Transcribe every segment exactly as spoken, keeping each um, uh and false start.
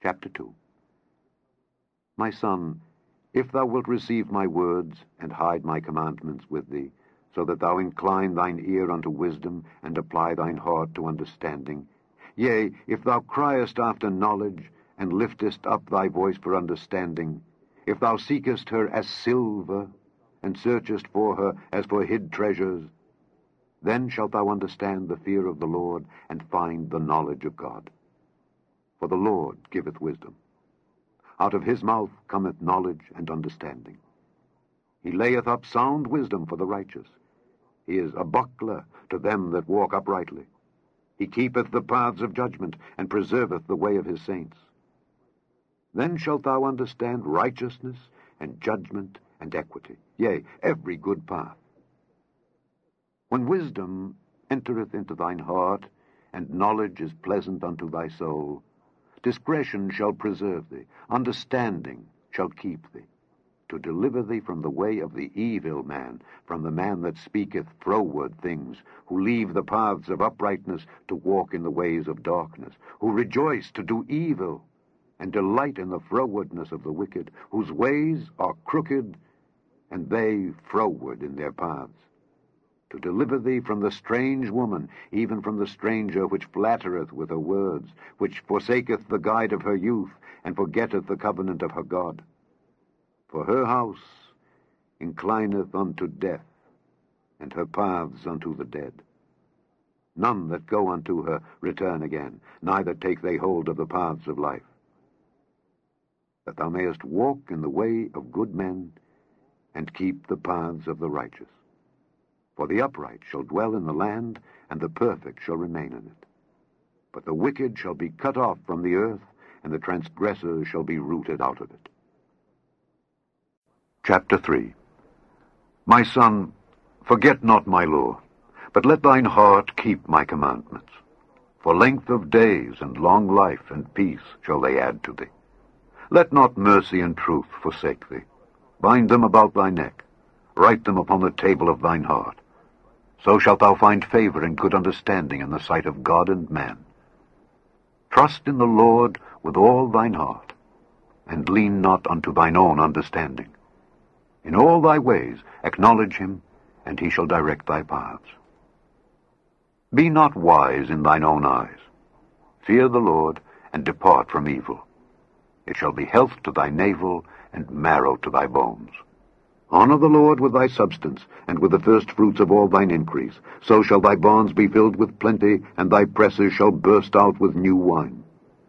Chapter two. My son, if thou wilt receive my words, and hide my commandments with thee, so that thou incline thine ear unto wisdom, and apply thine heart to understanding, yea, if thou criest after knowledge, and liftest up thy voice for understanding, if thou seekest her as silver, and searchest for her as for hid treasures, then shalt thou understand the fear of the Lord, and find the knowledge of God. For the Lord giveth wisdom. Out of his mouth cometh knowledge and understanding. He layeth up sound wisdom for the righteous. He is a buckler to them that walk uprightly. He keepeth the paths of judgment, and preserveth the way of his saints. Then shalt thou understand righteousness, and judgment, and equity, yea, every good path. When wisdom entereth into thine heart, and knowledge is pleasant unto thy soul, discretion shall preserve thee, understanding shall keep thee, to deliver thee from the way of the evil man, from the man that speaketh froward things, who leave the paths of uprightness to walk in the ways of darkness, who rejoice to do evil, and delight in the frowardness of the wicked, whose ways are crooked, and they froward in their paths. To deliver thee from the strange woman, even from the stranger which flattereth with her words, which forsaketh the guide of her youth, and forgetteth the covenant of her God. For her house inclineth unto death, and her paths unto the dead. None that go unto her return again, neither take they hold of the paths of life. That thou mayest walk in the way of good men, and keep the paths of the righteous. For the upright shall dwell in the land, and the perfect shall remain in it. But the wicked shall be cut off from the earth, and the transgressors shall be rooted out of it. Chapter three. My son, forget not my law, but let thine heart keep my commandments. For length of days and long life and peace shall they add to thee. Let not mercy and truth forsake thee. Bind them about thy neck. Write them upon the table of thine heart. So shalt thou find favor and good understanding in the sight of God and man. Trust in the Lord with all thine heart, and lean not unto thine own understanding. In all thy ways acknowledge him, and he shall direct thy paths. Be not wise in thine own eyes. Fear the Lord, and depart from evil. It shall be health to thy navel, and marrow to thy bones. Honor the Lord with thy substance, and with the first fruits of all thine increase. So shall thy barns be filled with plenty, and thy presses shall burst out with new wine.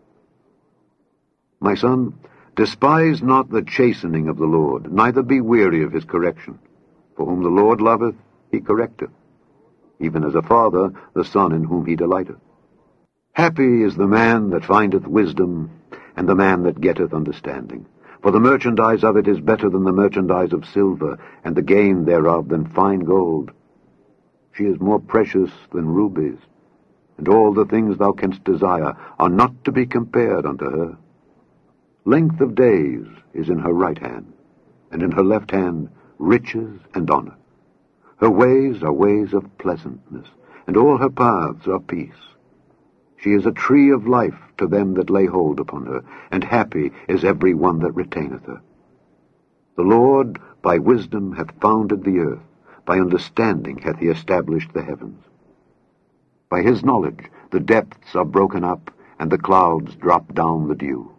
My son, despise not the chastening of the Lord, neither be weary of his correction. For whom the Lord loveth, he correcteth, even as a father the son in whom he delighteth. Happy is the man that findeth wisdom, and the man that getteth understanding. For the merchandise of it is better than the merchandise of silver, and the gain thereof than fine gold. She is more precious than rubies, and all the things thou canst desire are not to be compared unto her. Length of days is in her right hand, and in her left hand riches and honor. Her ways are ways of pleasantness, and all her paths are peace. She is a tree of life to them that lay hold upon her, and happy is every one that retaineth her. The Lord by wisdom hath founded the earth, by understanding hath he established the heavens. By his knowledge the depths are broken up, and the clouds drop down the dew.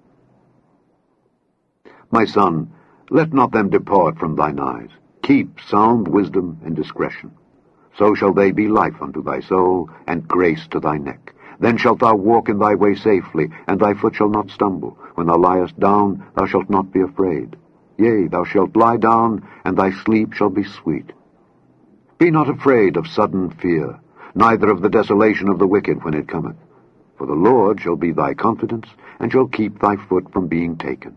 My son, let not them depart from thine eyes. Keep sound wisdom and discretion. So shall they be life unto thy soul, and grace to thy neck. Then shalt thou walk in thy way safely, and thy foot shall not stumble. When thou liest down, thou shalt not be afraid. Yea, thou shalt lie down, and thy sleep shall be sweet. Be not afraid of sudden fear, neither of the desolation of the wicked when it cometh. For the Lord shall be thy confidence, and shall keep thy foot from being taken.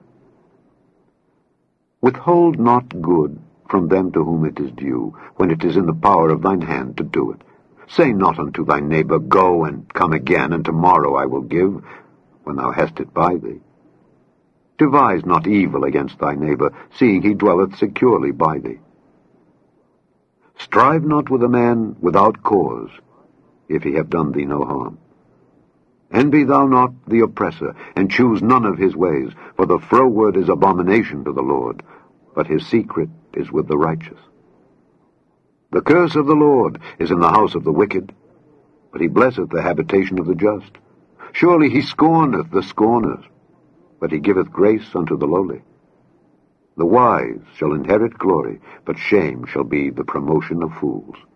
Withhold not good from them to whom it is due, when it is in the power of thine hand to do it. Say not unto thy neighbor, Go and come again, and tomorrow I will give, when thou hast it by thee. Devise not evil against thy neighbor, seeing he dwelleth securely by thee. Strive not with a man without cause, if he have done thee no harm. Envy thou not the oppressor, and choose none of his ways, for the froward is abomination to the Lord, but his secret is with the righteous. The curse of the Lord is in the house of the wicked, but he blesseth the habitation of the just. Surely he scorneth the scorners, but he giveth grace unto the lowly. The wise shall inherit glory, but shame shall be the promotion of fools.